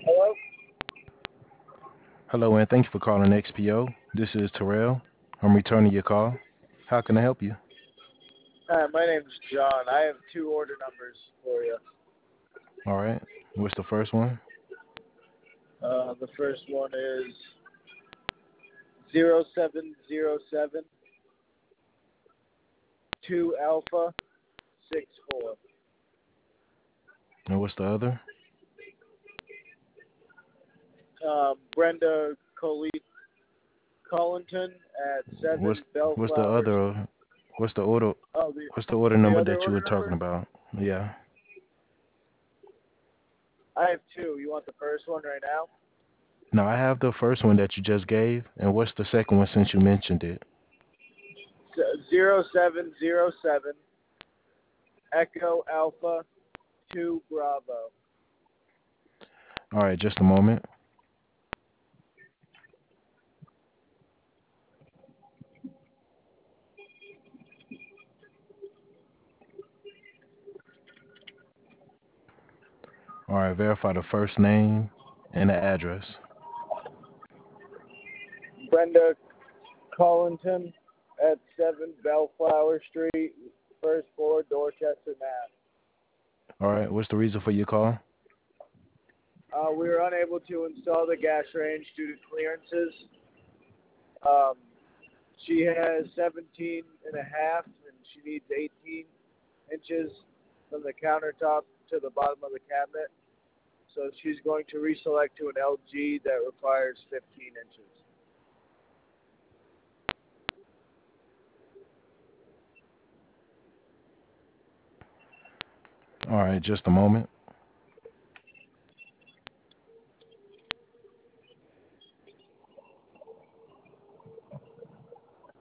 Hello? Hello, and thank you for calling XPO. This is Terrell. I'm returning your call. How can I help you? Hi, my name's John. I have two order numbers for you. All right. What's the first one? The first one is 0707 2 Alpha 64. And what's the other? Brenda Collington at 7 What's what's the Bellflowers. other? What's the order? Oh, What's the order the number other that you were order talking number? about? Yeah. I have two. You want the first one right now? No, I have the first one that you just gave. And what's the second one since you mentioned it? 0707 Echo Alpha 2 Bravo. All right, just a moment. All right, verify the first name and the address. Brenda Collington at 7 Bellflower Street, first floor, Dorchester, Mass. All right, what's the reason for your call? We were unable to install the gas range due to clearances. Um, she has 17 and a half, and she needs 18 inches from the countertop to the bottom of the cabinet. So she's going to reselect to an LG that requires 15 inches. All right, just a moment.